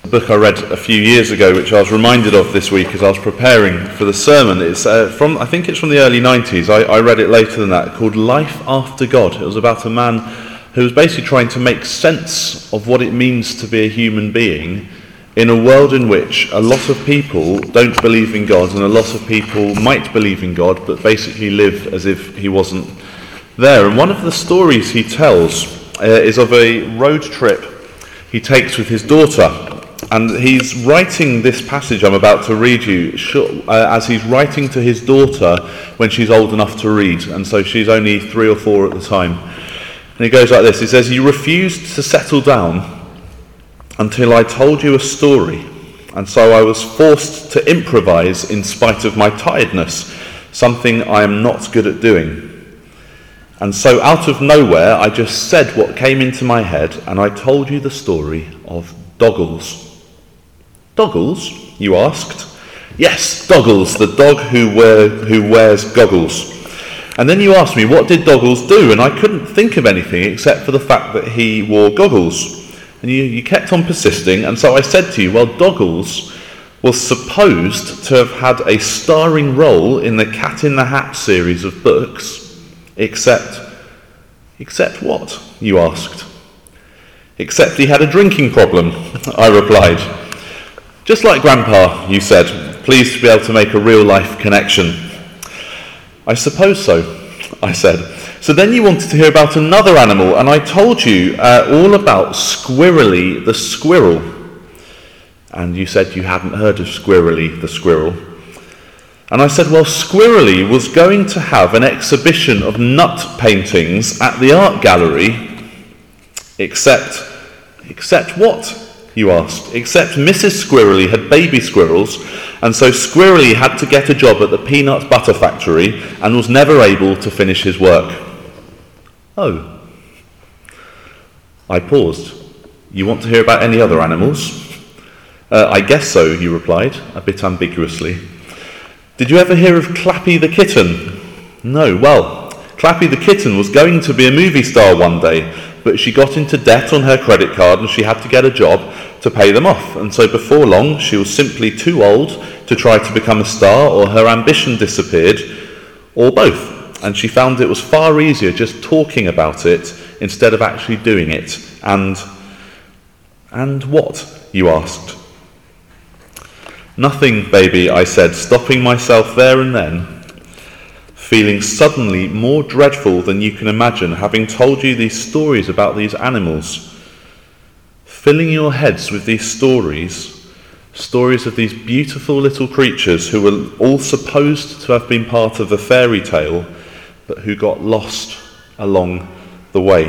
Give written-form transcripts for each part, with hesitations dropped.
A book I read a few years ago, which I was reminded of this week as I was preparing for the sermon. It's I think it's from the early 90s. I read it later than that, called Life After God. It was about a man who was basically trying to make sense of what it means to be a human being in a world in which a lot of people don't believe in God, and a lot of people might believe in God, but basically live as if he wasn't there. And one of the stories he tells is of a road trip he takes with his daughter. And he's writing this passage I'm about to read you as he's writing to his daughter when she's old enough to read, and so she's only 3 or 4 at the time. And he goes like this. He says, "You refused to settle down until I told you a story, and so I was forced to improvise in spite of my tiredness, something I am not good at doing. And so out of nowhere I just said what came into my head, and I told you the story of Doggles." "Doggles?" you asked. "Yes, Doggles, the dog who wears goggles." And then you asked me, what did Doggles do? And I couldn't think of anything except for the fact that he wore goggles. And you kept on persisting, and so I said to you, well, Doggles was supposed to have had a starring role in the Cat in the Hat series of books, except what? You asked. "Except he had a drinking problem," I replied. "Just like Grandpa," you said, pleased to be able to make a real-life connection. "I suppose so," I said. "So then you wanted to hear about another animal, and I told you all about Squirrely the squirrel." And you said you hadn't heard of Squirrely the squirrel. And I said, well, Squirrely was going to have an exhibition of nut paintings at the art gallery, except what? You asked. "Except Mrs. Squirrely had baby squirrels, and so Squirrely had to get a job at the peanut butter factory and was never able to finish his work." "Oh." I paused. "You want to hear about any other animals?" "I guess so," you replied, a bit ambiguously. "Did you ever hear of Clappy the kitten?" "No. Well, Clappy the kitten was going to be a movie star one day, but she got into debt on her credit card and she had to get a job to pay them off. And so before long, she was simply too old to try to become a star, or her ambition disappeared, or both. And she found it was far easier just talking about it instead of actually doing it. And what?" you asked. "Nothing, baby," I said, stopping myself there and then, feeling suddenly more dreadful than you can imagine, having told you these stories about these animals, filling your heads with these stories of these beautiful little creatures who were all supposed to have been part of a fairy tale, but who got lost along the way.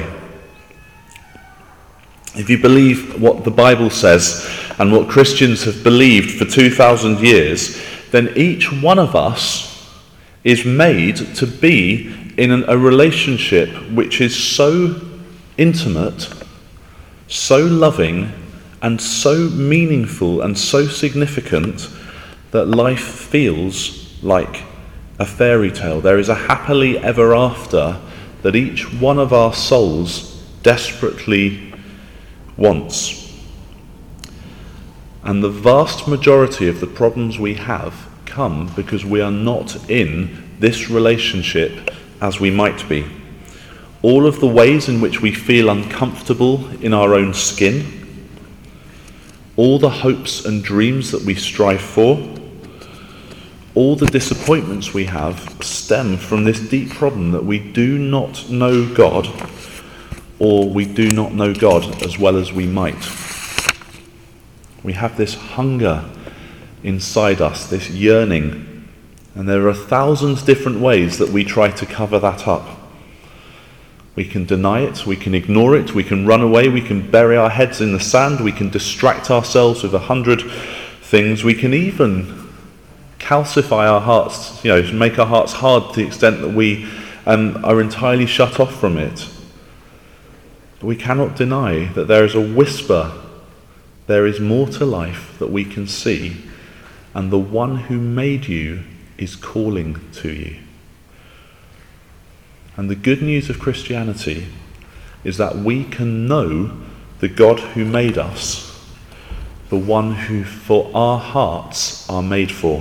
If you believe what the Bible says and what Christians have believed for 2,000 years, then each one of us is made to be in a relationship which is so intimate, so loving, and so meaningful and so significant that life feels like a fairy tale. There is a happily ever after that each one of our souls desperately wants. And the vast majority of the problems we have come because we are not in this relationship as we might be. All of the ways in which we feel uncomfortable in our own skin, all the hopes and dreams that we strive for, all the disappointments we have stem from this deep problem that we do not know God, or we do not know God as well as we might. We have this hunger inside us, this yearning, and there are 1,000 different ways that we try to cover that up. We can deny it, we can ignore it, we can run away, we can bury our heads in the sand, we can distract ourselves with 100 things, we can even calcify our hearts, make our hearts hard to the extent that we are entirely shut off from it. But we cannot deny that there is a whisper, there is more to life that we can see, and the one who made you is calling to you. And the good news of Christianity is that we can know the God who made us the one who for our hearts are made for.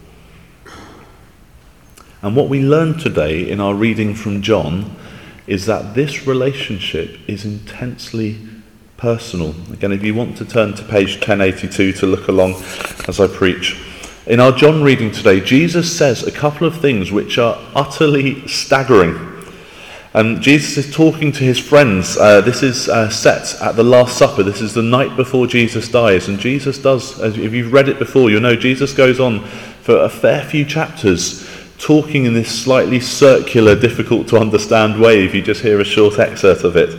And what we learn today in our reading from John is that this relationship is intensely personal. Again, if you want to turn to page 1082 to look along as I preach. In our John reading today, Jesus says a couple of things which are utterly staggering. And Jesus is talking to his friends. This is set at the Last Supper. This is the night before Jesus dies. And Jesus does, if you've read it before, you'll know Jesus goes on for a fair few chapters talking in this slightly circular, difficult to understand way if you just hear a short excerpt of it.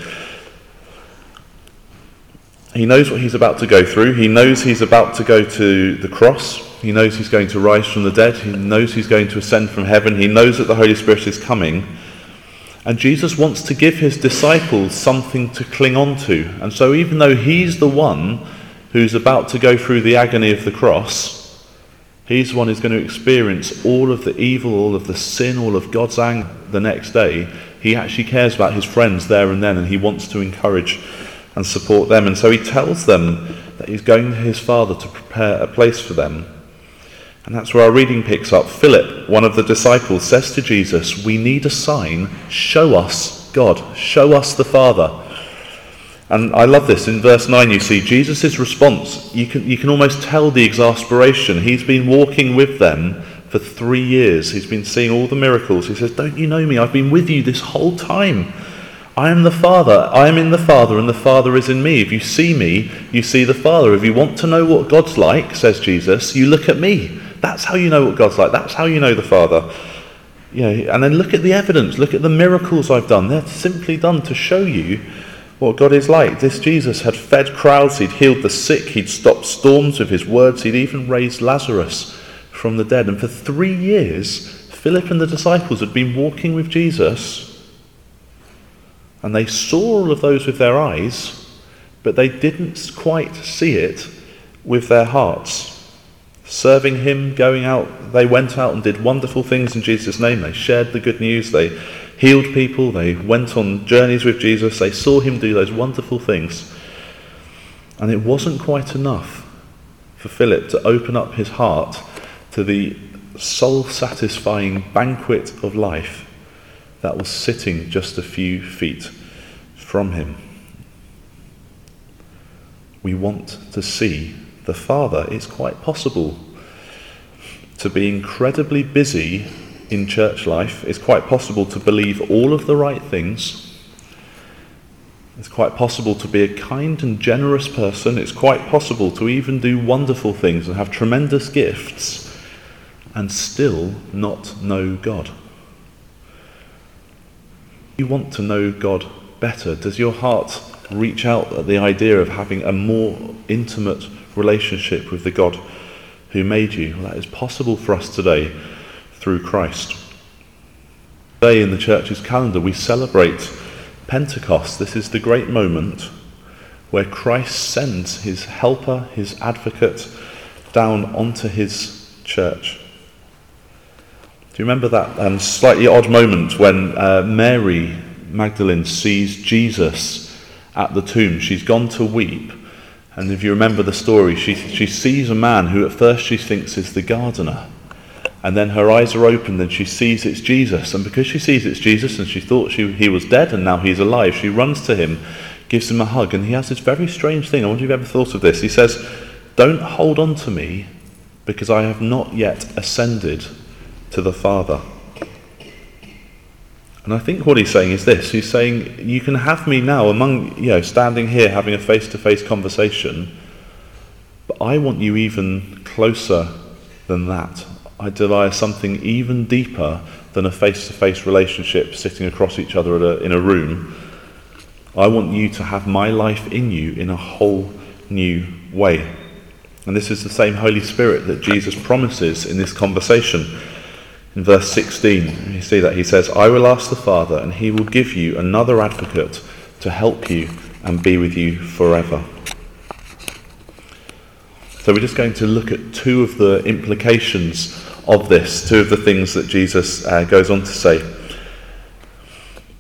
He knows what he's about to go through. He knows he's about to go to the cross. He knows he's going to rise from the dead. He knows he's going to ascend from heaven. He knows that the Holy Spirit is coming. And Jesus wants to give his disciples something to cling on to. And so even though he's the one who's about to go through the agony of the cross, he's the one who's going to experience all of the evil, all of the sin, all of God's anger the next day. He actually cares about his friends there and then, and he wants to encourage and support them. And so he tells them that he's going to his Father to prepare a place for them. And that's where our reading picks up. Philip, one of the disciples, says to Jesus, "We need a sign. Show us God. Show us the Father." And I love this. In verse 9 you see Jesus' response. You can almost tell the exasperation. He's been walking with them for 3 years. He's been seeing all the miracles. He says, "Don't you know me? I've been with you this whole time. I am the Father. I am in the Father, and the Father is in me. If you see me, you see the Father. If you want to know what God's like," says Jesus, "you look at me. That's how you know what God's like. That's how you know the Father." And then look at the evidence. Look at the miracles I've done. They're simply done to show you what God is like. This Jesus had fed crowds. He'd healed the sick. He'd stopped storms with his words. He'd even raised Lazarus from the dead. And for 3 years, Philip and the disciples had been walking with Jesus. And they saw all of those with their eyes, but they didn't quite see it with their hearts. Serving him, going out, they went out and did wonderful things in Jesus' name. They shared the good news. They healed people. They went on journeys with Jesus. They saw him do those wonderful things. And it wasn't quite enough for Philip to open up his heart to the soul-satisfying banquet of life that was sitting just a few feet from him. We want to see the Father. It's quite possible to be incredibly busy in church life. It's quite possible to believe all of the right things. It's quite possible to be a kind and generous person. It's quite possible to even do wonderful things and have tremendous gifts and still not know God. You want to know God better? Does your heart reach out at the idea of having a more intimate relationship with the God who made you? Well, that is possible for us today through Christ. Today in the church's calendar we celebrate Pentecost. This is the great moment where Christ sends his helper, his advocate, down onto his church. Do you remember that slightly odd moment when Mary Magdalene sees Jesus at the tomb? She's gone to weep, and if you remember the story, she sees a man who at first she thinks is the gardener, and then her eyes are opened and she sees it's Jesus, and because she sees it's Jesus and she thought he was dead and now he's alive, she runs to him, gives him a hug, and he has this very strange thing. I wonder if you've ever thought of this. He says, "Don't hold on to me because I have not yet ascended to the Father." And I think what he's saying is this. He's saying, you can have me now standing here having a face-to-face conversation, but I want you even closer than that. I desire something even deeper than a face-to-face relationship sitting across each other in a room. I want you to have my life in you in a whole new way. And this is the same Holy Spirit that Jesus promises in this conversation. In verse 16, you see that he says, "I will ask the Father, and he will give you another advocate to help you and be with you forever." So we're just going to look at two of the implications of this, two of the things that Jesus goes on to say.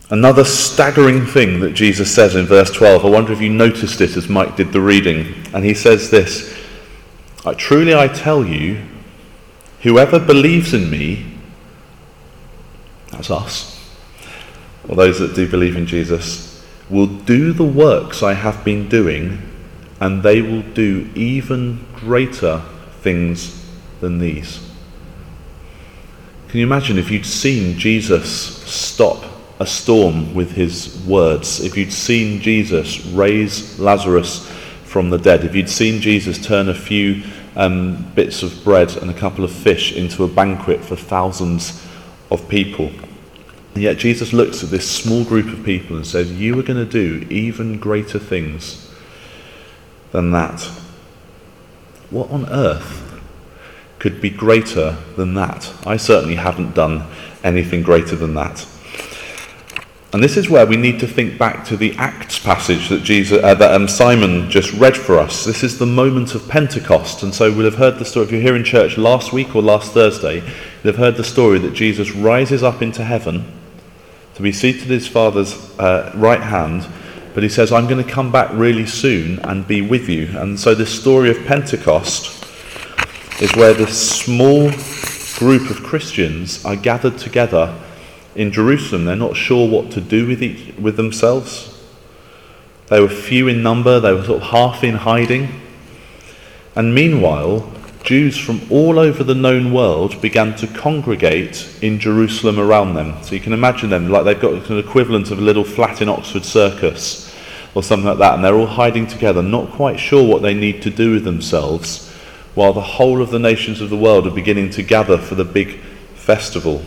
Another staggering thing that Jesus says in verse 12, I wonder if you noticed it as Mike did the reading, and he says this, truly I tell you, whoever believes in me, that's us, or those that do believe in Jesus, will do the works I have been doing, and they will do even greater things than these. Can you imagine if you'd seen Jesus stop a storm with his words, if you'd seen Jesus raise Lazarus from the dead, if you'd seen Jesus turn a few bits of bread and a couple of fish into a banquet for thousands of people. And yet Jesus looks at this small group of people and says, you are going to do even greater things than that. What on earth could be greater than that? I certainly haven't done anything greater than that. And this is where we need to think back to the Acts passage that Simon just read for us. This is the moment of Pentecost, and so we'll have heard the story. If you're here in church last week or last Thursday, you'll have heard the story that Jesus rises up into heaven to be seated at his Father's right hand, but he says, I'm going to come back really soon and be with you. And so this story of Pentecost is where this small group of Christians are gathered together in Jerusalem. They're not sure what to do with themselves. They were few in number, they were sort of half in hiding. And meanwhile, Jews from all over the known world began to congregate in Jerusalem around them. So you can imagine them like they've got an equivalent of a little flat in Oxford Circus or something like that, and they're all hiding together, not quite sure what they need to do with themselves, while the whole of the nations of the world are beginning to gather for the big festival.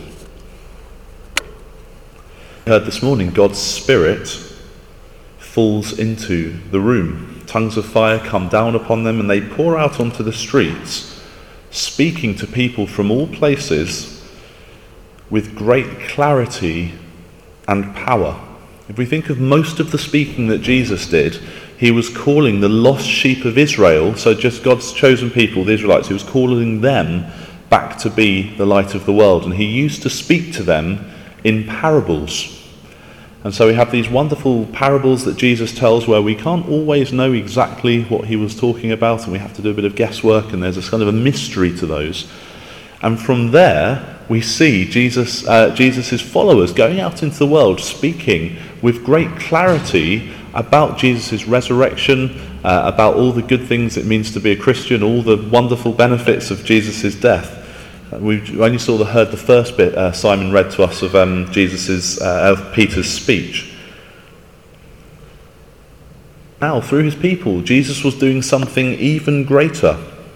We heard this morning, God's Spirit falls into the room. Tongues of fire come down upon them and they pour out onto the streets, speaking to people from all places with great clarity and power. If we think of most of the speaking that Jesus did, he was calling the lost sheep of Israel, so just God's chosen people, the Israelites, he was calling them back to be the light of the world. And he used to speak to them in parables. And so we have these wonderful parables that Jesus tells where we can't always know exactly what he was talking about, and we have to do a bit of guesswork, and there's a kind of a mystery to those. And from there, we see Jesus's followers going out into the world speaking with great clarity about Jesus' resurrection, about all the good things it means to be a Christian, all the wonderful benefits of Jesus' death. We only heard the first bit Simon read to us of of Peter's speech. Now, through his people, Jesus was doing something even greater,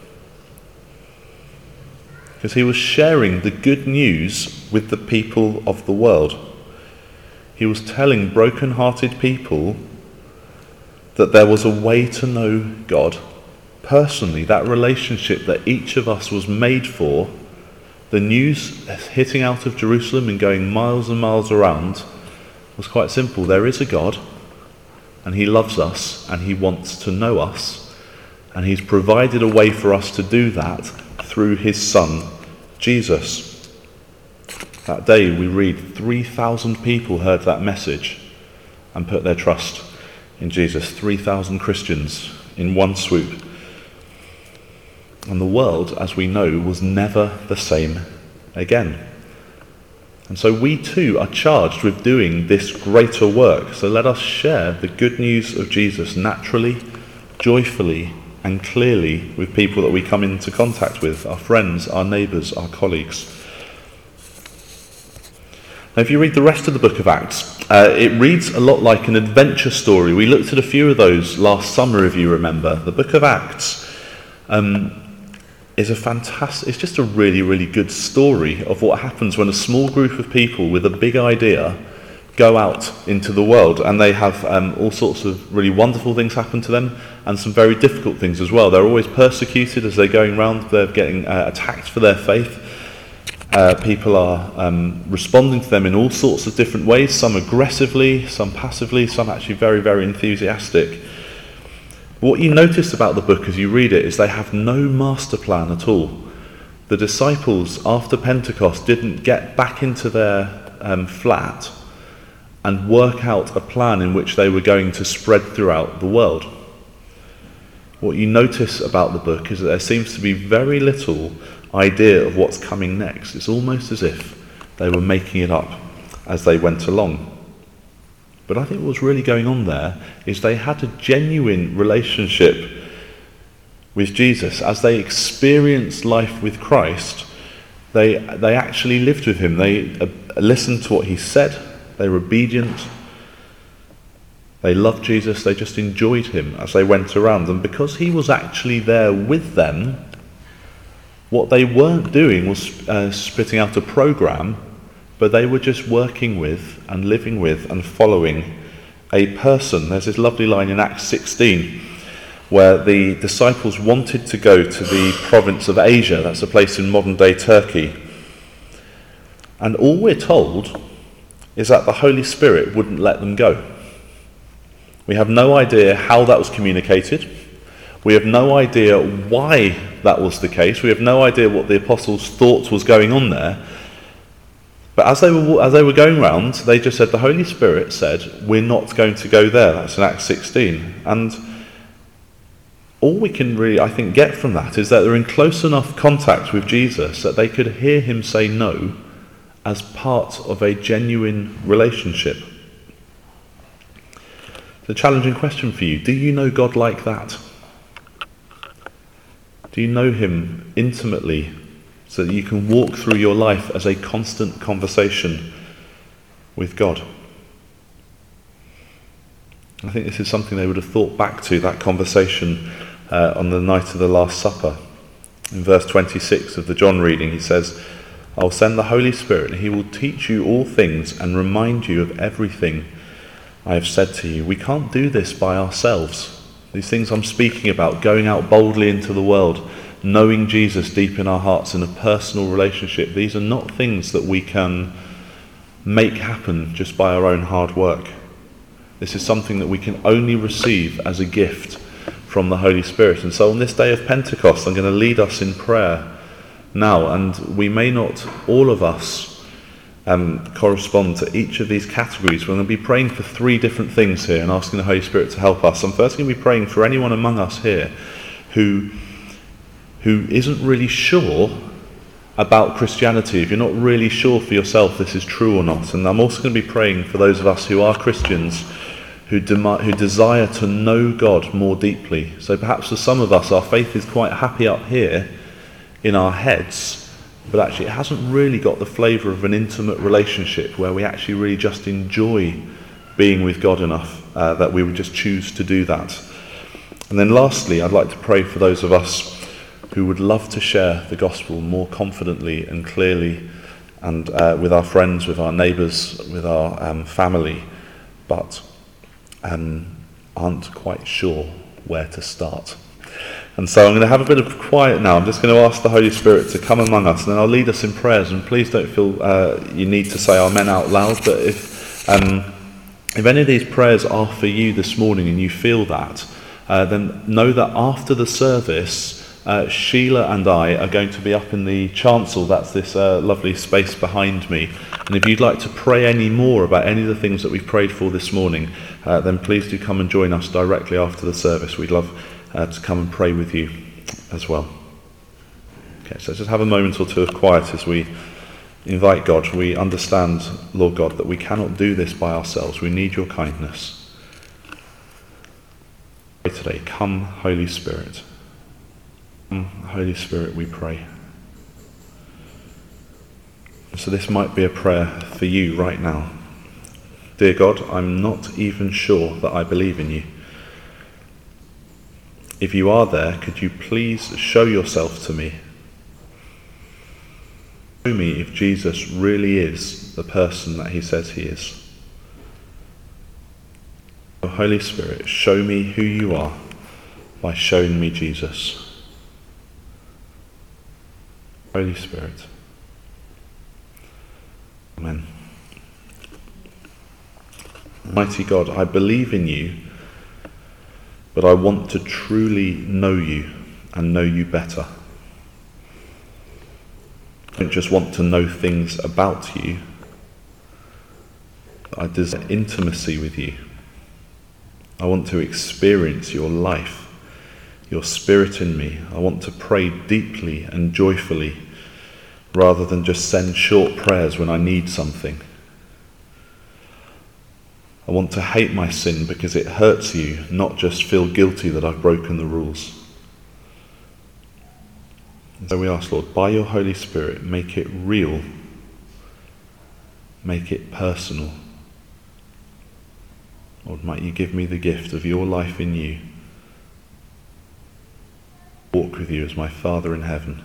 because he was sharing the good news with the people of the world. He was telling broken-hearted people that there was a way to know God personally, that relationship that each of us was made for. The news hitting out of Jerusalem and going miles and miles around was quite simple. There is a God, and he loves us, and he wants to know us, and he's provided a way for us to do that through his Son, Jesus. That day we read 3,000 people heard that message and put their trust in Jesus. 3,000 Christians in one swoop. And the world, as we know, was never the same again. And so we too are charged with doing this greater work. So let us share the good news of Jesus naturally, joyfully, and clearly with people that we come into contact with, our friends, our neighbours, our colleagues. Now, if you read the rest of the book of Acts, it reads a lot like an adventure story. We looked at a few of those last summer, if you remember. The book of Acts is it's just a really, really good story of what happens when a small group of people with a big idea go out into the world, and they have all sorts of really wonderful things happen to them, and some very difficult things as well. They're always persecuted as they're going around. They're getting attacked for their faith. People are responding to them in all sorts of different ways, some aggressively, some passively, some actually very, very enthusiastic. What you notice about the book as you read it is they have no master plan at all. The disciples, after Pentecost, didn't get back into their flat and work out a plan in which they were going to spread throughout the world. What you notice about the book is that there seems to be very little idea of what's coming next. It's almost as if they were making it up as they went along. But I think what's really going on there is they had a genuine relationship with Jesus. As they experienced life with Christ, they actually lived with him. They listened to what he said. They were obedient. They loved Jesus. They just enjoyed him as they went around. And because he was actually there with them, what they weren't doing was spitting out a program, but they were just working with and living with and following a person. There's this lovely line in Acts 16 where the disciples wanted to go to the province of Asia. That's a place in modern-day Turkey. And all we're told is that the Holy Spirit wouldn't let them go. We have no idea how that was communicated. We have no idea why that was the case. We have no idea what the apostles thought was going on there. But as they were going round, they just said, the Holy Spirit said, we're not going to go there. That's in Acts 16. And all we can really, I think, get from that is that they're in close enough contact with Jesus that they could hear him say no as part of a genuine relationship. It's a challenging question for you. Do you know God like that? Do you know him intimately so that you can walk through your life as a constant conversation with God? I think this is something they would have thought back to, that conversation on the night of the Last Supper. In verse 26 of the John reading, he says, I'll send the Holy Spirit, and he will teach you all things and remind you of everything I have said to you. We can't do this by ourselves. These things I'm speaking about, going out boldly into the world, knowing Jesus deep in our hearts in a personal relationship, these are not things that we can make happen just by our own hard work. This is something that we can only receive as a gift from the Holy Spirit. And so on this day of Pentecost, I'm going to lead us in prayer now, and we may not, all of us, correspond to each of these categories. We're going to be praying for three different things here and asking the Holy Spirit to help us. I'm first going to be praying for anyone among us here who isn't really sure about Christianity, if you're not really sure for yourself this is true or not. And I'm also going to be praying for those of us who are Christians who desire to know God more deeply. So perhaps for some of us our faith is quite happy up here in our heads, but actually it hasn't really got the flavour of an intimate relationship where we actually really just enjoy being with God enough that we would just choose to do that. And then lastly, I'd like to pray for those of us who would love to share the gospel more confidently and clearly and with our friends, with our neighbours, with our family, but aren't quite sure where to start. And so I'm going to have a bit of quiet now. I'm just going to ask the Holy Spirit to come among us, and then I'll lead us in prayers. And please don't feel you need to say amen out loud, but if any of these prayers are for you this morning and you feel that, then know that after the service, Sheila and I are going to be up in the chancel. That's this lovely space behind me. And if you'd like to pray any more about any of the things that we've prayed for this morning, then please do come and join us directly after the service. We'd love to come and pray with you as well. Okay, so just have a moment or two of quiet as we invite God. We understand, Lord God, that we cannot do this by ourselves. We need your kindness. Today, come, Holy Spirit. Come, Holy Spirit, we pray. So this might be a prayer for you right now. Dear God, I'm not even sure that I believe in you. If you are there, could you please show yourself to me? Show me if Jesus really is the person that he says he is. Oh, Holy Spirit, show me who you are by showing me Jesus. Holy Spirit. Amen. Mighty God, I believe in you, but I want to truly know you and know you better. I don't just want to know things about you. I desire intimacy with you. I want to experience your life, your spirit in me. I want to pray deeply and joyfully rather than just send short prayers when I need something. I want to hate my sin because it hurts you, not just feel guilty that I've broken the rules. And so we ask, Lord, by your Holy Spirit, make it real, make it personal. Lord, might you give me the gift of your life in you. Walk with you as my Father in heaven.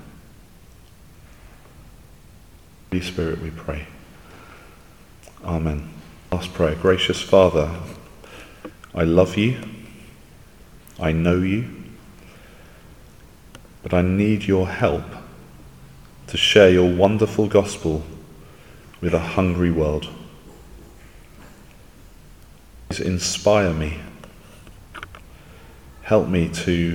Holy Spirit, we pray. Amen. Last prayer. Gracious Father, I love you. I know you. But I need your help to share your wonderful gospel with a hungry world. Please inspire me. Help me to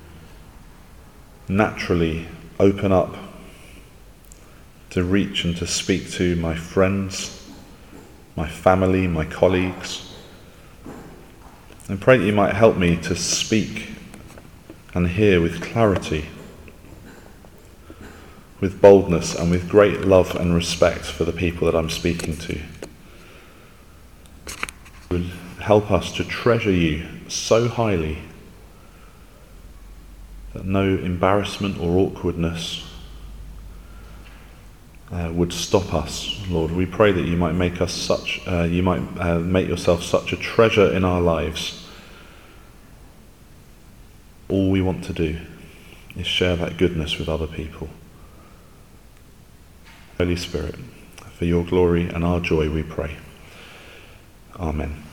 naturally open up, to reach and to speak to my friends, my family, my colleagues. And pray that you might help me to speak and hear with clarity, with boldness and with great love and respect for the people that I'm speaking to. Would help us to treasure you so highly that no embarrassment or awkwardness would stop us. Lord, we pray that you might make us make yourself such a treasure in our lives. All we want to do is share that goodness with other people. Holy Spirit, for your glory and our joy we pray. Amen.